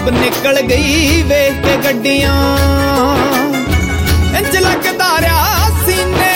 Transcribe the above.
ਧੁੱਪ ਨਿਕਲ ਗਈ ਵੇਖ ਕੇ ਗੱਡੀਆਂ, ਇੰਜ ਲੱਗਦਾ ਰਿਹਾ ਸੀਨੇ